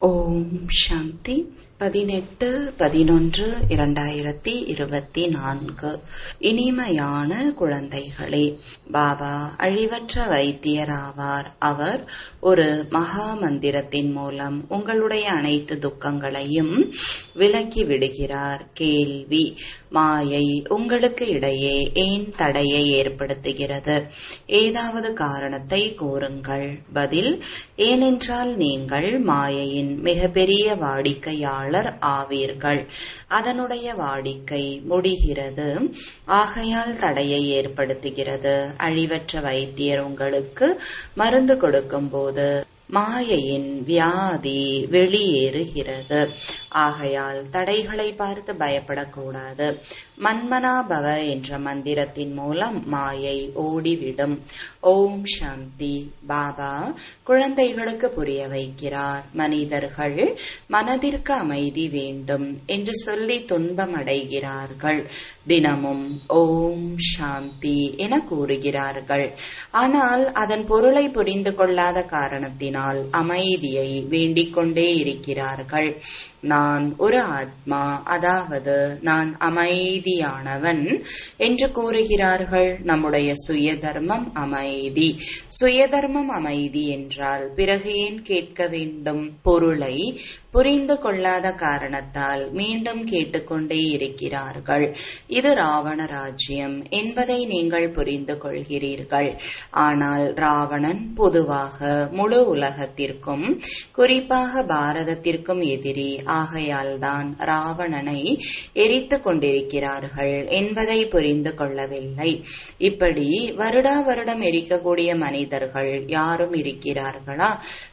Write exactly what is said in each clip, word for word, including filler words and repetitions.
ஓம் சாந்தி. பதினெட்டு பதினொன்று இரண்டாயிரத்தி இருபத்தி நான்கு. இனிமையான குழந்தைகளே, பாபா அழிவற்ற வைத்தியராவார். அவர் ஒரு மகா மந்திரத்தின் மூலம் உங்களுடைய அனைத்து துக்கங்களையும் விலக்கி விடுகிறார். கேள்வி: மாயை உங்களுக்கு இடையே ஏன் தடையை ஏற்படுத்துகிறது? ஏதாவது காரணத்தை கூறுங்கள். பதில்: ஏனென்றால் நீங்கள் மாயையின் மிகப்பெரிய வாடிக்கையாளர் ஆவீர்கள். அதனுடைய வாடிக்கை முடிகிறது. ஆகையால் தடையை ஏற்படுத்துகிறது. அழிவற்ற வைத்தியர் உங்களுக்கு மருந்து கொடுக்கும் போது மாயையின் வியாதி வெளியேறுகிறது. ஆகையால் தடைகளை பார்த்து பயப்படக்கூடாது. மன்மனாபவ என்ற மந்திரத்தின் மூலம் மாயை ஓடிவிடும். ஓம் சாந்தி. பாபா குழந்தைகளுக்கு புரிய வைக்கிறார். மனிதர்கள் மனதிற்கு அமைதி வேண்டும் என்று சொல்லி துன்பம் அடைகிறார்கள். தினமும் ஓம் சாந்தி என கூறுகிறார்கள். ஆனால் அதன் பொருளை புரிந்து கொள்ளாத காரணத்தினால் அமைதியை வேண்டிக் கொண்டே இருக்கிறார்கள். நான் ஒரு ஆத்மா, அதாவது நான் அமைதியானவன் என்று கூறுகிறார்கள். நம்முடைய சுய தர்மம் அமைதி. சுய தர்மம் அமைதி என்றால் பிறகு ஏன் கேட்க வேண்டும்? பொருளை புரிந்து கொள்ளாத காரணத்தால் மீண்டும் கேட்டுக்கொண்டே இருக்கிறார்கள். இது ராவண ராஜ்யம் என்பதை நீங்கள் புரிந்து கொள்கிறீர்கள். ஆனால் ராவணன் பொதுவாக முழு உலகத்திற்கும், குறிப்பாக பாரதத்திற்கும் எதிரி. ஆகையால் தான் ராவணனை எரித்து கொண்டிருக்கிறார்கள் என்பதை புரிந்து கொள்ளவில்லை. இப்படி வருடா வருடம் எரிக்கக்கூடிய மனிதர்கள் யாரும் இருக்கிறார்களா?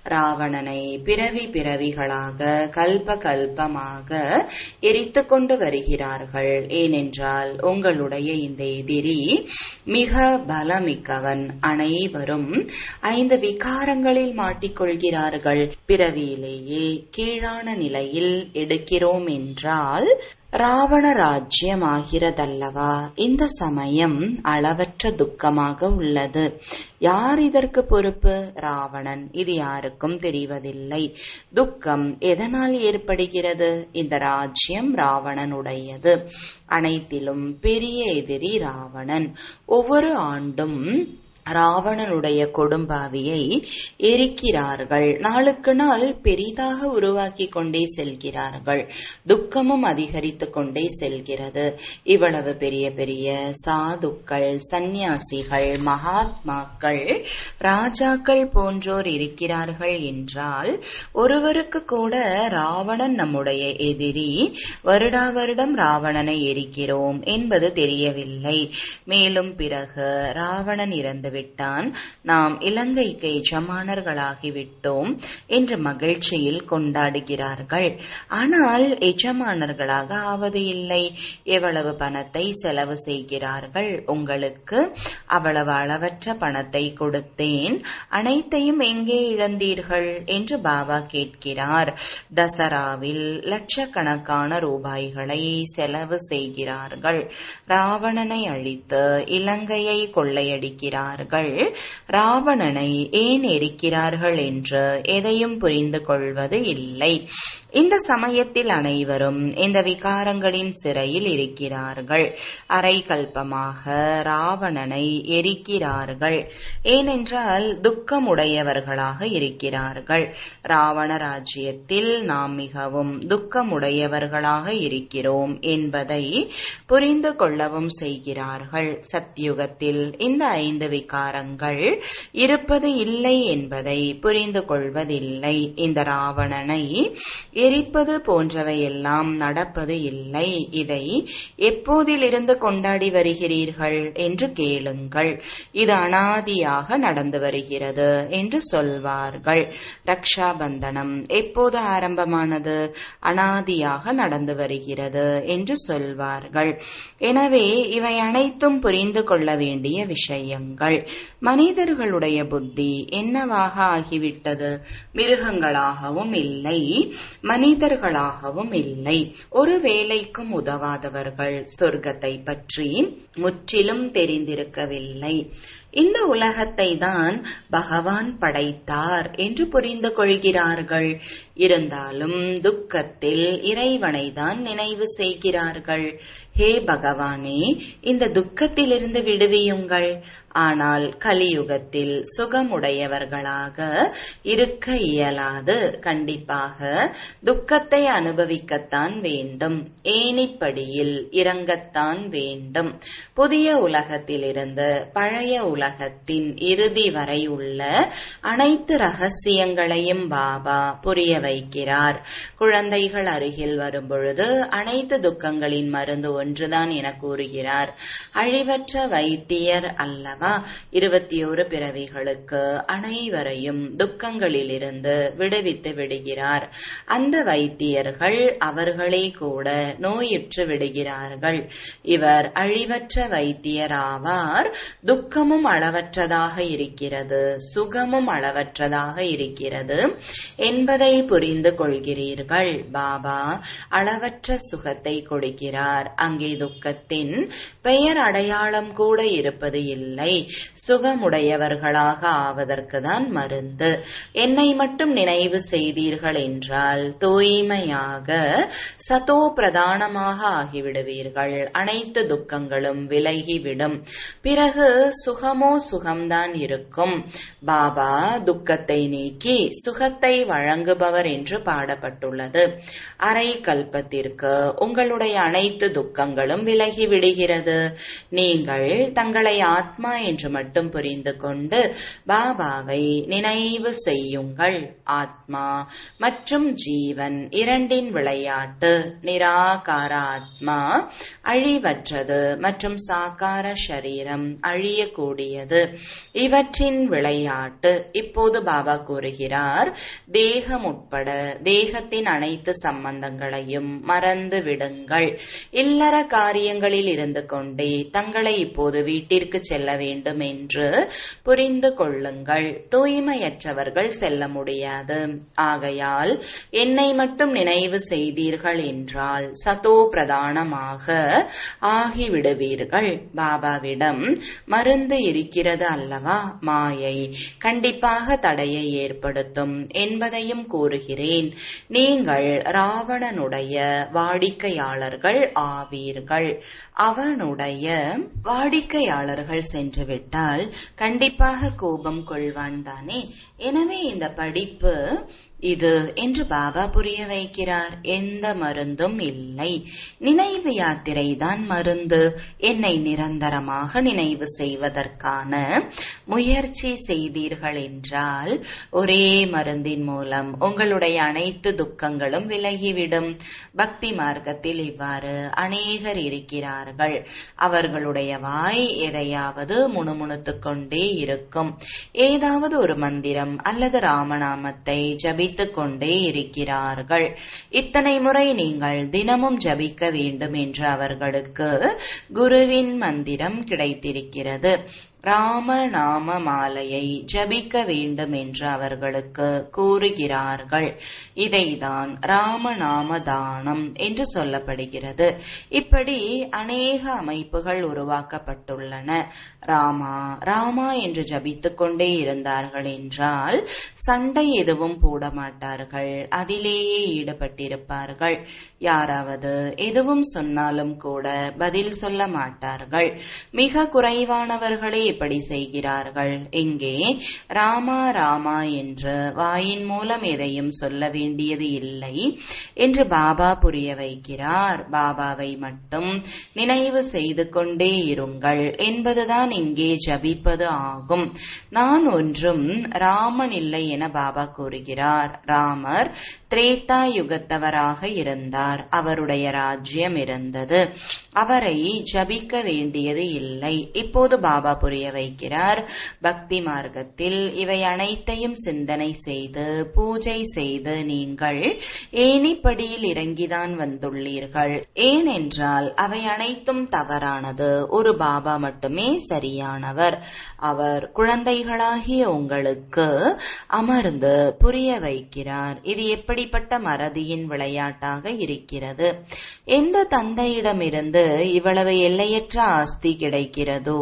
ராவணனை பிறவி பிறவிகளாக கல்ப கல்பமாக எரித்து கொண்டு வருகிறார்கள். ஏனென்றால் உங்களுடைய இந்த எதிரி மிக பலமிக்கவன். அனைவரும் ஐந்து விகாரங்களில் மாட்டிக்கொள்கிறார்கள். பிறவியிலேயே கீழான நிலையில் எடுக்கிறோம் என்றால் ராவண ராஜ்யம் ஆகிறதல்லவா? இந்த சமயம் அளவற்ற துக்கமாக உள்ளது. யார் இதற்கு பொறுப்பு? ராவணன். இது யாருக்கும் தெரிவதில்லை. துக்கம் எதனால் ஏற்படுகிறது? இந்த ராஜ்யம் ராவணனுடையது. அனைத்திலும் பெரிய எதிரி ராவணன். ஒவ்வொரு ஆண்டும் ராவணனுடைய கொடும்பாவியை எரிக்கிறார்கள். நாளுக்கு நாள் பெரிதாக உருவாக்கி கொண்டே செல்கிறார்கள். துக்கமும் அதிகரித்து கொண்டே செல்கிறது. இவ்வளவு பெரிய பெரிய சாதுக்கள், சந்நியாசிகள், மகாத்மாக்கள், ராஜாக்கள் போன்றோர் இருக்கிறார்கள் என்றால் ஒருவருக்கு கூட ராவணன் நம்முடைய எதிரி, வருடா வருடம் ராவணனை எரிக்கிறோம் என்பது தெரியவில்லை. மேலும் பிறகு ராவணன் இறந்து விட்டான், நாம் இலங்கைக்கு எஜமானர்களாகிவிட்டோம் என்று மகிழ்ச்சியில் கொண்டாடுகிறார்கள். ஆனால் எஜமானர்களாக ஆவது இல்லை. எவ்வளவு பணத்தை செலவு செய்கிறார்கள்? உங்களுக்கு அவ்வளவு அளவற்ற பணத்தை கொடுத்தேன், அனைத்தையும் எங்கே இழந்தீர்கள் என்று பாபா கேட்கிறார். தசராவில் லட்சக்கணக்கான ரூபாய்களை செலவு செய்கிறார்கள். ராவணனை அழித்து இலங்கையை கொள்ளையடிக்கிறார். ராவணனை ஏன் எரிக்கிறார்கள் என்று எதையும் புரிந்து கொள்வது இல்லை. இந்த சமயத்தில் அனைவரும் இந்த விகாரங்களின் சிறையில் இருக்கிறார்கள். அரை கல்பமாக ராவணனை எரிக்கிறார்கள். ஏனென்றால் துக்கமுடையவர்களாக இருக்கிறார்கள். ராவண ராஜ்யத்தில் நாம் மிகவும் துக்கமுடையவர்களாக இருக்கிறோம் என்பதை புரிந்து கொள்ளவும் செய்கிறார்கள். சத்யுகத்தில் இந்த ஐந்து விகாரங்கள் இருப்பது இல்லை என்பதை புரிந்து கொள்வதில்லை. இந்த ராவணனை எரிப்பது போன்றவையெல்லாம் நடப்பது இல்லை. இதை எப்போதிலிருந்து கொண்டாடி வருகிறீர்கள் என்று கேளுங்கள். இது அனாதியாக நடந்து வருகிறது என்று சொல்வார்கள். ரக்ஷாபந்தனம் எப்போது ஆரம்பமானது? அனாதியாக நடந்து வருகிறது என்று சொல்வார்கள். எனவே இவை அனைத்தும் புரிந்து கொள்ள வேண்டிய விஷயங்கள். மனிதர்களுடைய புத்தி என்னவாக ஆகிவிட்டது? மிருகங்களாகவும் இல்லை, மனிதர்களாகவும் இல்லை. ஒரு வேலைக்கும் உதவாதவர்கள். சொர்க்கத்தை பற்றி முற்றிலும் தெரிந்திருக்கவில்லை. இந்த உலகத்தை தான் பகவான் படைத்தார் என்று புரிந்து கொள்கிறார்கள். இருந்தாலும் துக்கத்தில் இறைவனை தான் நினைவு செய்கிறார்கள். ஹே பகவானே, இந்த துக்கத்திலிருந்து விடுவியுங்கள். ஆனால் கலியுகத்தில் சுகமுடையவர்களாக இருக்க இயலாது. கண்டிப்பாக துக்கத்தை அனுபவிக்கத்தான் வேண்டும். ஏணிப்படியில் இறங்கத்தான் வேண்டும். புதிய உலகத்திலிருந்து பழைய உலகத்தின் இறுதி வரை உள்ள அனைத்து ரகசியங்களையும் பாபா புரிய வைக்கிறார். குழந்தைகள் அருகில் வரும்பொழுது அனைத்து துக்கங்களின் மருந்து ஒன்றுதான் என கூறுகிறார். அழிவற்ற வைத்தியர் அல்லவா? இருபத்தி ஒரு பிறவிகளுக்கு அனைவரையும் துக்கங்களிலிருந்து விடுவித்து விடுகிறார். அந்த வைத்தியர்கள் அவர்களே கூட நோயுற்று விடுகிறார்கள். இவர் அழிவற்ற வைத்தியர் ஆவார். துக்கமும் அளவற்றதாக இருக்கிறது, சுகமும் அளவற்றதாக இருக்கிறது என்பதை புரிந்து கொள்கிறீர்கள். பாபா அளவற்ற சுகத்தை கொடுக்கிறார். அங்கே துக்கத்தின் பெயர் அடையாளம் கூட இருப்பது இல்லை. சுகமுடையவர்களாக ஆவதற்கு தான் மருந்து. என்னை மட்டும் நினைவு செய்தீர்கள் என்றால் தூய்மையாக சதோ பிரதானமாக ஆகிவிடுவீர்கள். அனைத்து துக்கங்களும் விலகிவிடும். பிறகு சுகமோ சுகம்தான் இருக்கும். பாபா துக்கத்தை நீக்கி சுகத்தை வழங்குபவர் என்று பாடப்பட்டுள்ளது. அரை கல்பத்திற்கு உங்களுடைய அனைத்து துக்கங்களும் விலகிவிடுகிறது. நீங்கள் தங்களை ஆத்மா என்று மட்டும் புரிந்து கொண்டு பாபாவை நினைவு செய்யுங்கள். ஆத்மா மற்றும் ஜீவன் இரண்டின் விளையாட்டு. நிராகார ஆத்மா அழிவற்றது மற்றும் சாகார சரீரம் அழியக்கூடியது. இவற்றின் விளையாட்டு. இப்போது பாபா கூறுகிறார், தேகம் உட்பட தேகத்தின் அனைத்து சம்பந்தங்களையும் மறந்து விடுங்கள். இல்லற காரியங்களில் இருந்து கொண்டே தங்களை இப்போது வீட்டிற்கு செல்ல வேண்டும் என்று புரிந்து கொள்ளுங்கள். தூய்மையற்றவர்கள் செல்ல முடியாது. ஆகையால் என்னை மட்டும் நினைவு செய்தீர்கள் என்றால் சதோ பிரதானமாக ஆகிவிடுவீர்கள். பாபாவிடம் மருந்து இருக்கிறது அல்லவா? மாயை கண்டிப்பாக தடையை ஏற்படுத்தும் என்பதையும் கூறுகிறேன். நீங்கள் ராவணனுடைய வாடிக்கையாளர்கள் ஆவீர்கள். அவனுடைய வாடிக்கையாளர்கள் சென்றுவிட்டால் கண்டிப்பாக கோபம் கொள்வான் தானே. எனவே இந்த படிப்பு இது என்று பாபா புரிய வைக்கிறார். எந்த மருந்தும் இல்லை. நினைவு யாத்திரை தான் மருந்து. என்னை நிரந்தரமாக நினைவு செய்வதற்கான முயற்சி செய்தீர்கள் என்றால் ஒரே மருந்தின் மூலம் உங்களுடைய அனைத்து துக்கங்களும் விலகிவிடும். பக்தி மார்க்கத்தில் இவ்வாறு அநேகர் இருக்கிறார்கள். அவர்களுடைய வாய் எதையாவது முணுமுணுத்துக் கொண்டே இருக்கும். ஏதாவது ஒரு மந்திரம் அல்லது ராமநாமத்தை ஜபி கொண்டே இருக்கிறார்கள். இத்தனை முறை நீங்கள் தினமும் ஜபிக்க வேண்டும் என்று அவர்களுக்கு குருவின் மந்திரம் கிடைத்திருக்கிறது. ராமநாம மாலையை ஜபிக்க வேண்டும் என்று அவர்களுக்கு கூறுகிறார்கள். இதைதான் ராமநாம தானம் என்று சொல்லப்படுகிறது. இப்படி அநேக அமைப்புகள் உருவாக்கப்பட்டுள்ளன. ராமா ராமா என்று ஜபித்துக் கொண்டே இருந்தார்கள் என்றால் சண்டை எதுவும் போட மாட்டார்கள். அதிலேயே ஈடுபட்டிருப்பார்கள். யாராவது எதுவும் சொன்னாலும் கூட பதில் சொல்ல மாட்டார்கள். மிக குறைவானவர்களே இப்படி செய்கிறார்கள். இங்கே ராமா ராமா என்று வாயின் மூலம் எதையும் சொல்ல வேண்டியது இல்லை என்று பாபா புரிய வைக்கிறார். பாபாவை மட்டும் நினைவு செய்து கொண்டே இருங்கள் என்பதுதான் இங்கே ஜபிப்பது ஆகும். நான் ஒன்றும் ராமன் இல்லை என பாபா கூறுகிறார். ராமர் திரேதா யுகத்தவராக இருந்தார். அவருடைய ராஜ்யம் இருந்தது. அவரை ஜபிக்க வேண்டியது இல்லை. இப்போது பாபா புரிய வைக்கிறார். பக்தி மார்க்கத்தில் இவை அனைத்தையும் சிந்தனை செய்து பூஜை செய்து நீங்கள் ஏணிப்படியில் இறங்கிதான் வந்துள்ளீர்கள். ஏனென்றால் அவை அனைத்தும் தவறானது. ஒரு பாபா மட்டுமே சரியானவர். அவர் குழந்தைகளாகிய உங்களுக்கு அமர்ந்து புரிய வைக்கிறார். இது எப்படி இப்படிப்பட்ட மறதியின் விளையாட்டாக இருக்கிறது. எந்த தந்தையிடமிருந்து இவ்வளவு எல்லையற்ற ஆஸ்தி கிடைக்கிறதோ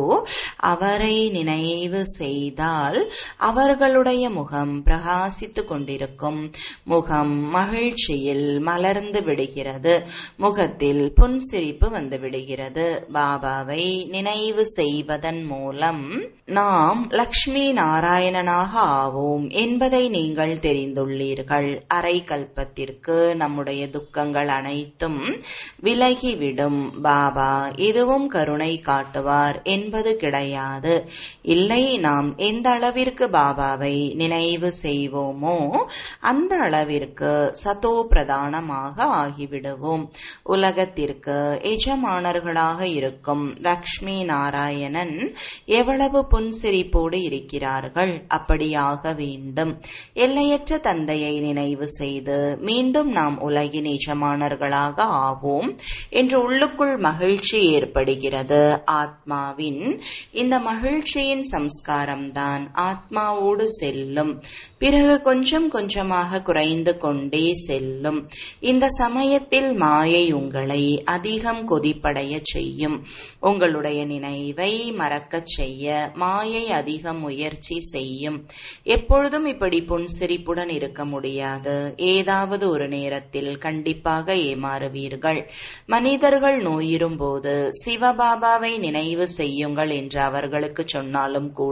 அவரை நினைவு செய்தால் அவர்களுடைய முகம் பிரகாசித்துக் கொண்டிருக்கும். முகம் மகிழ்ச்சியில் மலர்ந்து விடுகிறது. முகத்தில் புன்சிரிப்பு வந்து விடுகிறது. பாபாவை நினைவு செய்வதன் மூலம் நாம் லக்ஷ்மி நாராயணனாக ஆவோம் என்பதை நீங்கள் தெரிந்துள்ளீர்கள். அரை கல்பத்திற்கு நம்முடைய துக்கங்கள் அனைத்தும் விலகிவிடும். பாபா எதுவும் கருணை காட்டுவார் என்பது கிடையாது. இல்லை, நாம் எந்த அளவிற்கு பாபாவை நினைவு செய்வோமோ அந்த அளவிற்கு சதோ பிரதானமாக ஆகிவிடுவோம். உலகத்திற்கு எஜமானர்களாக இருக்கும் லக்ஷ்மி நாராயணன் எவ்வளவு புன்சிரிப்போடு இருக்கிறார்கள். அப்படியாக வேண்டும். எல்லையற்ற தந்தையை நினைவு செய்து மீண்டும் நாம் உலகின் எஜமானர்களாக ஆவோம் என்று உள்ளுக்குள் மகிழ்ச்சி ஏற்படுகிறது. ஆத்மாவின் இந்த மகிழ்ச்சியின் சம்ஸ்காரம்தான் ஆத்மாவோடு செல்லும். பிறகு கொஞ்சம் கொஞ்சமாக குறைந்து கொண்டே செல்லும். இந்த சமயத்தில் மாயை உங்களை அதிகம் கொதிப்படைய செய்யும். உங்களுடைய நினைவை மறக்கச் செய்ய மாயை அதிகம் முயற்சி செய்யும். எப்பொழுதும் இப்படி புன்சிரிப்புடன் இருக்க முடியாது. ஏதாவது ஒரு நேரத்தில் கண்டிப்பாக ஏமாறுவீர்கள். மனிதர்கள் நோயிரும் போது சிவபாபாவை நினைவு செய்யுங்கள் என்று அவர்களுக்கு சொன்னாலும் கூட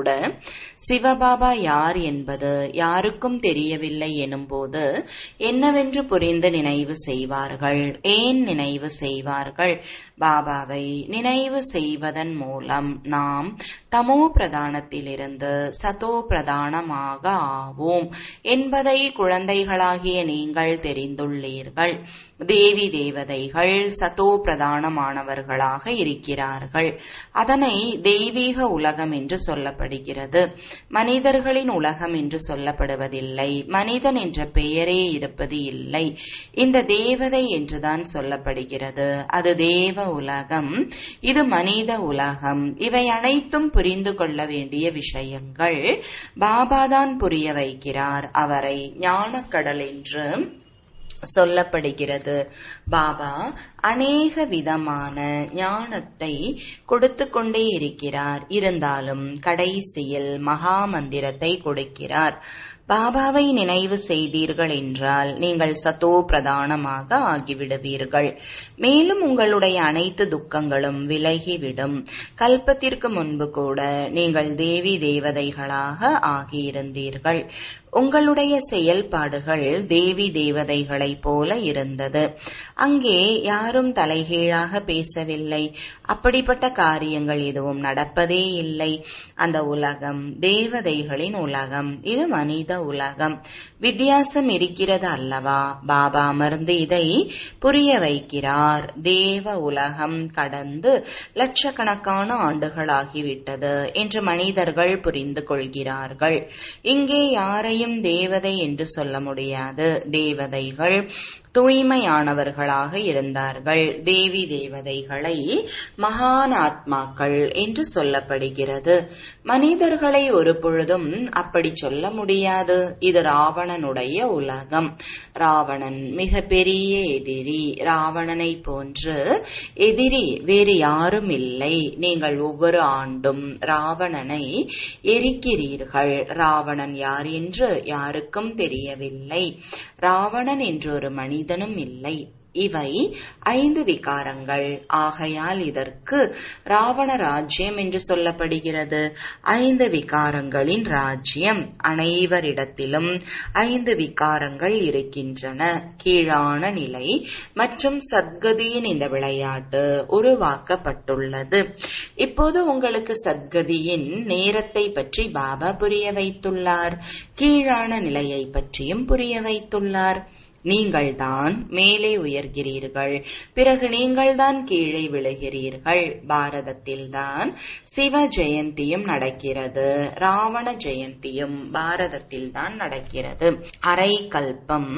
சிவபாபா யார் என்பது யாருக்கும் தெரியவில்லை எனும் போது என்னவென்று புரிந்து நினைவு செய்வார்கள். ஏன் நினைவு செய்வார்கள்? பாபாவை நினைவு செய்வதன் மூலம் நாம் தமோ பிரதானத்திலிருந்து சதோ பிரதானமாக ஆவோம் என்பதை குழந்தைகளாகிய நீங்கள் தெரிந்துள்ளீர்கள். தேவி தேவதைகள் சதோ பிரதானமானவர்களாக இருக்கிறார்கள். அதனை தெய்வீக உலகம் என்று சொல்லப்படுகிறது. மனிதர்களின் உலகம் என்று சொல்லப்படுவதில்லை. மனிதன் என்ற பெயரே இருப்பது இல்லை. இந்த தேவதை என்றுதான் சொல்லப்படுகிறது. அது தேவ உலகம், இது மனித உலகம். இவை அனைத்தும் புரிந்து கொள்ள வேண்டிய விஷயங்கள். பாபாதான் புரிய வைக்கிறார். அவரை ஞானக்கடல் என்று சொல்லப்படுகிறது. பாபா அநேக விதமான ஞானத்தை கொடுத்து கொண்டே இருக்கிறார். இருந்தாலும் கடைசியில் மகா மந்திரத்தை கொடுக்கிறார். பாபாவை நினைவு செய்தீர்கள் என்றால் நீங்கள் சதோ பிரதானமாக ஆகிவிடுவீர்கள். மேலும் உங்களுடைய அனைத்து துக்கங்களும் விலகிவிடும். கல்பத்திற்கு முன்பு கூட நீங்கள் தேவி தேவதைகளாக ஆகியிருந்தீர்கள். உங்களுடைய செயல்பாடுகள் தேவி தேவதைகளைப் போல இருந்தது. அங்கே யாரும் தலைகீழாக பேசவில்லை. அப்படிப்பட்ட காரியங்கள் எதுவும் நடப்பதே இல்லை. அந்த உலகம் தேவதைகளின் உலகம், இது மனித உலகம். வித்தியாசம் இருக்கிறது அல்லவா? பாபா அமர்ந்து இதை புரிய வைக்கிறார். தேவ உலகம் கடந்து லட்சக்கணக்கான ஆண்டுகளாகிவிட்டது என்று மனிதர்கள் புரிந்து கொள்கிறார்கள். இங்கே யாரையும் தேவதை என்று சொல்ல முடியாது. தேவதைகள் தூய்மையானவர்களாக இருந்தார்கள். தேவி தேவதைகளை மகான் ஆத்மாக்கள் என்று சொல்லப்படுகிறது. மனிதர்களை ஒரு பொழுதும் அப்படி சொல்ல முடியாது. இது ராவணனுடைய உலகம். ராவணன் மிக பெரிய எதிரி. ராவணனை போன்று எதிரி வேறு யாரும் இல்லை. நீங்கள் ஒவ்வொரு ஆண்டும் ராவணனை எரிக்கிறீர்கள். ராவணன் யார் என்று யாருக்கும் தெரியவில்லை. ராவணன் என்ற ஒரு மனிதனும் இல்லை. இவை ஐந்து விகாரங்கள். ஆகையால் இதற்கு ராவண ராஜ்யம் என்று சொல்லப்படுகிறது. ஐந்து விகாரங்களின் ராஜ்யம். அனைவரிடத்திலும் ஐந்து விகாரங்கள் இருக்கின்றன. கீழான நிலை மற்றும் சத்கதியின் இந்த விளையாட்டு உருவாக்கப்பட்டுள்ளது. இப்போது உங்களுக்கு சத்கதியின் நேரத்தை பற்றி பாபா புரிய வைத்துள்ளார். கீழான நிலையை பற்றியும் புரிய வைத்துள்ளார். நீங்கள்தான் மேலே உயர்கிறீர்கள், பிறகு நீங்கள்தான் கீழே விழுகிறீர்கள். பாரதத்தில்தான் சிவ ஜெயந்தியும் நடக்கிறது, ராவண ஜெயந்தியும் பாரதத்தில்தான் நடக்கிறது. அரை கல்பம்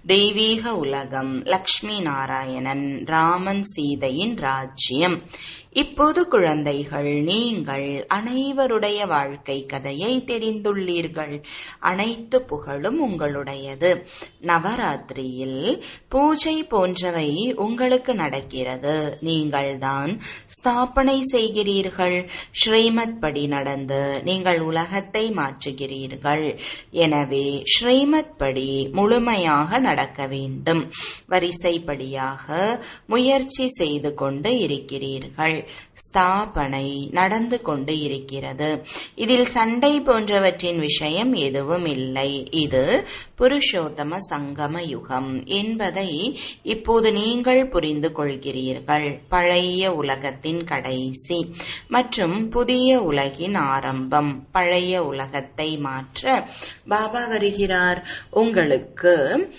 தெய்வீக உலகம், லக்ஷ்மி நாராயணன், ராமன் சீதையின் ராஜ்யம். இப்போது குழந்தைகள், நீங்கள் அனைவருடைய வாழ்க்கை கதையை தெரிந்துள்ளீர்கள். அனைத்து புகழும் உங்களுடையது. நவராத்திரியில் பூஜை போன்றவை உங்களுக்கு நடக்கிறது. நீங்கள்தான் ஸ்தாபனை செய்கிறீர்கள். ஸ்ரீமத் படி நடந்து நீங்கள் உலகத்தை மாற்றுகிறீர்கள். எனவே ஸ்ரீமத் படி முழுமையாக நடக்க வேண்டும். வரிசைப்படியாக முயற்சி செய்து கொண்டு இருக்கிறீர்கள். ஸ்தாபனை நடந்து கொண்டு இருக்கிறது. இதில் சண்டை போன்றவற்றின் விஷயம் எதுவும் இல்லை. இது புருஷோத்தம சங்கம யுகம் என்பதை இப்போது நீங்கள் புரிந்து கொள்கிறீர்கள். பழைய உலகத்தின் கடைசி மற்றும் புதிய உலகின் ஆரம்பம். பழைய உலகத்தை மாற்ற பாபா வருகிறார். உங்களுக்கு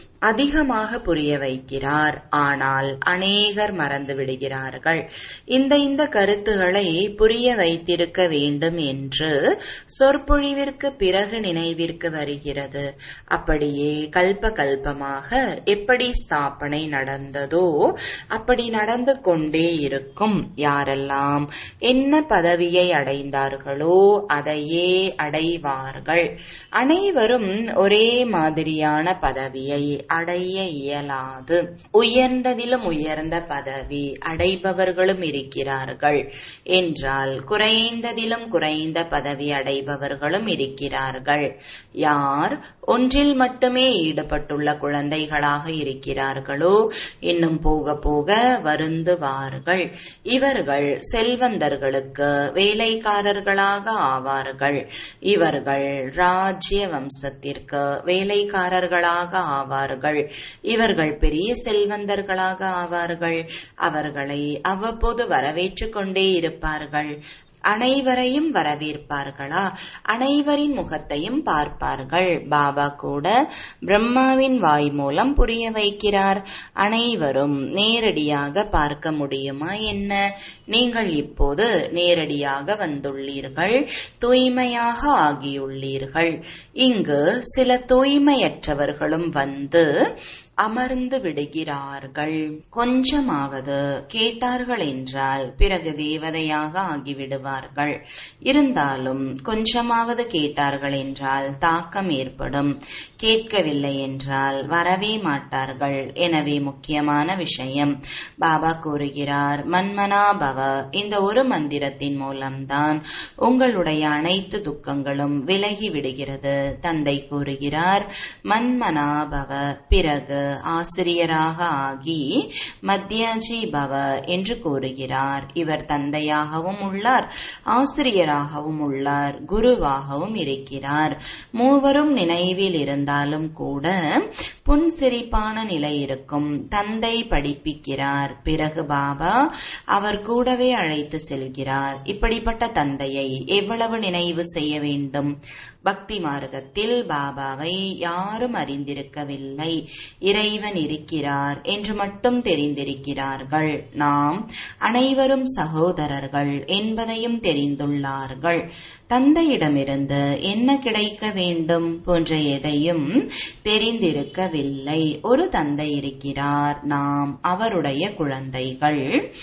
அதிகமாக புரிய வைக்கிறார். ஆனால் அநேகர் மறந்து விடுகிறார்கள். இந்த இந்த கருத்துக்களை புரிய வைத்திருக்க வேண்டும் என்று சொற்பொழிவிற்கு பிறகு நினைவிற்கு வருகிறது. அப்படியே கல்ப கல்பமாக எப்படி ஸ்தாபனை நடந்ததோ அப்படி நடந்து கொண்டே இருக்கும். யாரெல்லாம் என்ன பதவியை அடைந்தார்களோ அதையே அடைவார்கள். அனைவரும் ஒரே மாதிரியான பதவியை அடைய இயலாது. உயர்ந்ததிலும் உயர்ந்த பதவி அடைபவர்களும் இருக்கிறார்கள் என்றால் குறைந்ததிலும் குறைந்த பதவி அடைபவர்களும் இருக்கிறார்கள். யார் ஒன்றில் மட்டுமே ஈடுபட்டுள்ள குழந்தைகளாக இருக்கிறார்களோ இன்னும் போக போக வருந்துவார்கள். இவர்கள் செல்வந்தர்களுக்கு வேலைக்காரர்களாக ஆவார்கள். இவர்கள் ராஜ்ய வம்சத்திற்கு வேலைக்காரர்களாக ஆவார்கள். இவர்கள் பெரிய செல்வந்தர்களாக ஆவார்கள். அவர்களை அவ்வப்போது வரவேற்றுக் கொண்டே இருப்பார்கள். அனைவரையும் வரவேற்பார்களா? அனைவரின் முகத்தையும் பார்ப்பார்கள். பாபா கூட பிரம்மாவின் வாய் மூலம் புரிய வைக்கிறார். அனைவரும் நேரடியாக பார்க்க முடியுமா என்ன? நீங்கள் இப்போது நேரடியாக வந்துள்ளீர்கள். தூய்மையாக ஆகியுள்ளீர்கள். இங்கு சில தூய்மையற்றவர்களும் வந்து அமர்ந்து விடுகிறார்கள். கொஞ்சமாவது கேட்டார்கள் என்றால் பிறகு தேவதையாக ஆகிவிடுவார்கள். இருந்தாலும் கொஞ்சமாவது கேட்டார்கள் என்றால் தாக்கம் ஏற்படும். கேட்கவில்லை என்றால் வரவே மாட்டார்கள். எனவே முக்கியமான விஷயம் பாபா கூறுகிறார், மன்மனா பவ. இந்த ஒரு மந்திரத்தின் மூலம்தான் உங்களுடைய அனைத்து துக்கங்களும் விலகி விடுகிறது. தந்தை கூறுகிறார், மன்மனா பவ. பிறகு ஆசிரியராக ஆகி மத்யாஜி பவ என்று கூறுகிறார். இவர் தந்தையாகவும் உள்ளார், ஆசிரியராகவும் உள்ளார், குருவாகவும் இருக்கிறார். மூவரும் நினைவில் இருந்தாலும் கூட புன்சிரிப்பான நிலை இருக்கும். தந்தை படிப்பிக்கிறார். பிறகு பாபா அவர் கூடவே அழைத்து செல்கிறார். இப்படிப்பட்ட தந்தையை எவ்வளவு நினைவு செய்ய வேண்டும்? பக்தி மார்க்கத்தில் பாபாவை யாரும் அறிந்திருக்கவில்லை. இறைவன் இருக்கிறார் என்று மட்டும் தெரிந்திருக்கிறார்கள். நாம் அனைவரும் சகோதரர்கள் என்பதையும் தெரிந்துள்ளார்கள். தந்தையிடமிருந்து என்ன கிடைக்க வேண்டும் போன்ற எதையும் தெரிந்திருக்கவில்லை. ஒரு தந்தை இருக்கிறார். நாம் அவருடைய குழந்தைகள்.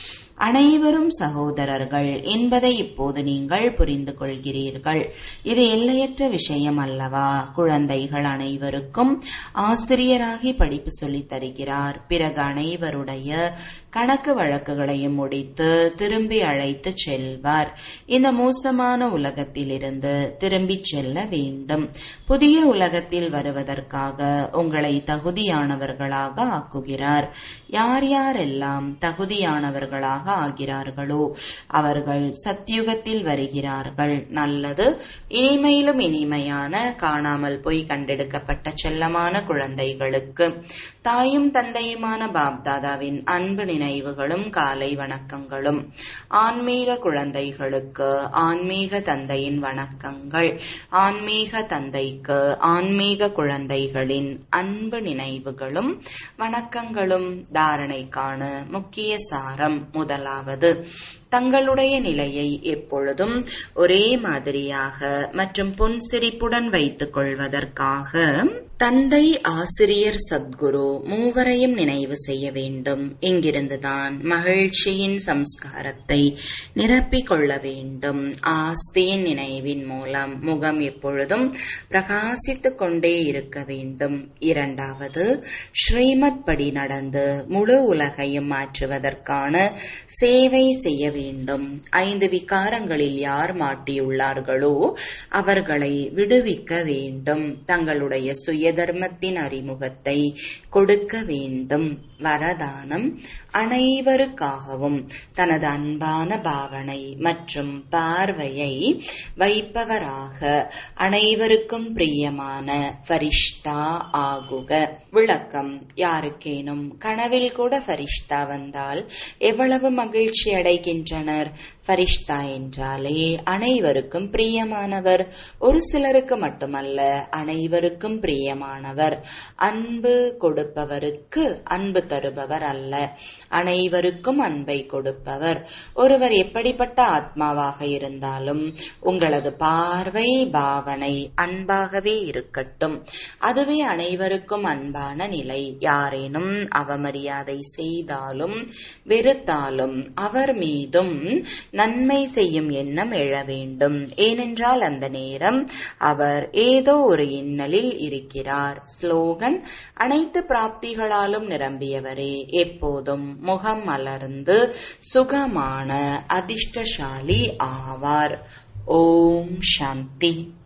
அனைவரும் சகோதரர்கள் என்பதை இப்போது நீங்கள் புரிந்து கொள்கிறீர்கள். இது எல்லையற்ற விஷயம் அல்லவா? குழந்தைகள் அனைவருக்கும் ஆசிரியராகி படிப்பு சொல்லித் தருகிறார். பிறகு அனைவருடைய கணக்கு வழக்குகளையும் முடித்து திரும்பி அழைத்து செல்வார். இந்த மோசமான உலகத்திலிருந்து திரும்பி செல்ல வேண்டும். புதிய உலகத்தில் வருவதற்காக உங்களை தகுதியானவர்களாக ஆக்குகிறார். யார் யாரெல்லாம் தகுதியானவர்களாக ஆகிறார்களோ அவர்கள் சத்யுகத்தில் வருகிறார்கள். நல்லது. இனிமையிலும் இனிமையான காணாமல் போய் கண்டெடுக்கப்பட்ட செல்லமான குழந்தைகளுக்கு தாயும் தந்தையுமான பாப்தாதாவின் அன்பு நினைவுகளும் காலை வணக்கங்களும். ஆன்மீக குழந்தைகளுக்கு ஆன்மீக தந்தையின் வணக்கங்கள். ஆன்மீக தந்தைக்கு ஆன்மீக குழந்தைகளின் அன்பு நினைவுகளும் வணக்கங்களும். தாரணைக்கான முக்கிய சாரம். முதலாவது, தங்களுடைய நிலையை எப்பொழுதும் ஒரே மாதிரியாக மற்றும் புன்சிரிப்புடன் வைத்துக் கொள்வதற்காக தந்தை, ஆசிரியர், சத்குரு மூவரையும் நினைவு செய்ய வேண்டும். இங்கிருந்துதான் மகிழ்ச்சியின் சம்ஸ்காரத்தை நிரப்பிக் கொள்ள வேண்டும். ஆஸ்தியின் நினைவின் மூலம் முகம் எப்பொழுதும் பிரகாசித்துக் கொண்டே இருக்க வேண்டும். இரண்டாவது, ஸ்ரீமத் படி நடந்து முழு உலகையும் மாற்றுவதற்கான சேவை செய்ய வேண்டும். ஐந்து விகாரங்களில் யார் மாட்டியுள்ளார்களோ அவர்களை விடுவிக்க வேண்டும். தங்களுடைய சுய தர்மத்தின் அறிமுகத்தை கொடுக்க வேண்டும். வரதானம்: அனைவருக்காகவும் தனது அன்பான பாவனை மற்றும் பார்வையை வைப்பவராக அனைவருக்கும் பிரியமான ஃபரிஷ்தா ஆகுக. விளக்கம்: யாருக்கேனும் கனவில் கூட ஃபரிஷ்தா வந்தால் எவ்வளவு மகிழ்ச்சி அடைகின்றனர். ஃபரிஷ்தா என்றாலே அனைவருக்கும் பிரியமானவர். ஒரு சிலருக்கு மட்டுமல்ல, அனைவருக்கும் பிரியமானவர். அன்பு கொடுப்பவருக்கு அன்பு தருபவர் அல்ல, அனைவருக்கும் அன்பை கொடுப்பவர். ஒருவர் எப்படிப்பட்ட ஆத்மாவாக இருந்தாலும் உங்களது பார்வை, பாவனை அன்பாகவே இருக்கட்டும். அதுவே அனைவருக்கும் அன்பான நிலை. யாரேனும் அவமரியாதை செய்தாலும் வெறுத்தாலும் அவர் மீதும் நன்மை செய்யும் எண்ணம் எழ வேண்டும். ஏனென்றால் அந்த நேரம் அவர் ஏதோ ஒரு இன்னலில் இருக்கிறார். ஸ்லோகன்: அனைத்து பிராப்திகளாலும் நிரம்பியவரே எப்போதும் முகம் மலர்ந்து சுகமான அதிர்ஷ்டசாலி ஆவார். ஓம் சாந்தி.